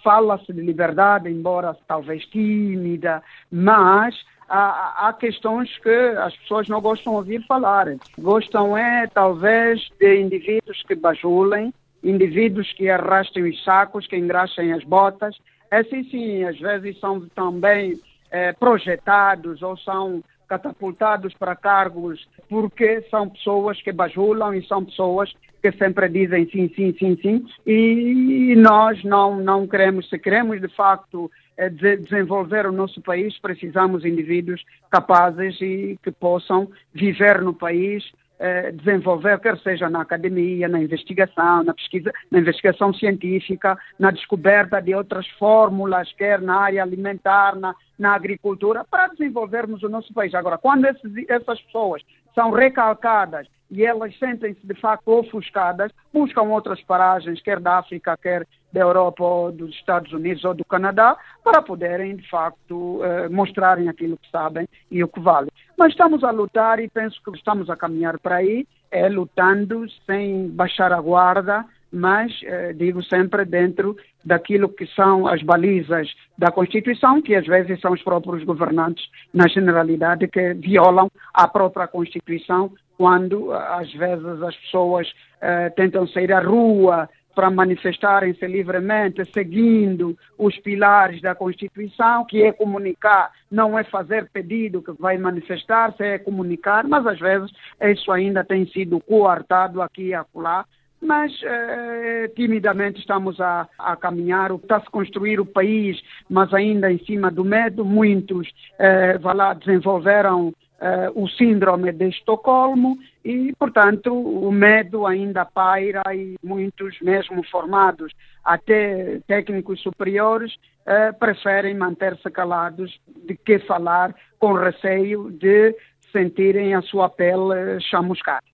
fala-se de liberdade, embora talvez tímida, mas há questões que as pessoas não gostam de ouvir falar. Gostam talvez, de indivíduos que bajulem, indivíduos que arrastem os sacos, que engraxem as botas. Esses sim, às vezes são também projetados ou são catapultados para cargos porque são pessoas que bajulam e são pessoas que sempre dizem sim, sim, sim, sim, e nós não queremos. Se queremos de facto desenvolver o nosso país, precisamos de indivíduos capazes e que possam viver no país, desenvolver, quer seja na academia, na investigação, na pesquisa, na investigação científica, na descoberta de outras fórmulas, quer na área alimentar, na agricultura, para desenvolvermos o nosso país. Agora, quando essas pessoas são recalcadas e elas sentem-se de facto ofuscadas, buscam outras paragens, quer da África, quer da Europa, ou dos Estados Unidos ou do Canadá, para poderem de facto mostrarem aquilo que sabem e o que vale. Mas estamos a lutar e penso que estamos a caminhar para aí, lutando sem baixar a guarda, mas digo sempre dentro daquilo que são as balizas da Constituição, que às vezes são os próprios governantes, na generalidade, que violam a própria Constituição, quando às vezes as pessoas tentam sair à rua para manifestarem-se livremente, seguindo os pilares da Constituição, que é comunicar, não é fazer pedido que vai manifestar-se, é comunicar, mas às vezes isso ainda tem sido coartado aqui e acolá. Mas timidamente estamos a caminhar, está a se construir o país, mas ainda em cima do medo. Muitos desenvolveram o síndrome de Estocolmo e, portanto, o medo ainda paira e muitos, mesmo formados, até técnicos superiores, preferem manter-se calados de que falar, com receio de sentirem a sua pele chamuscar.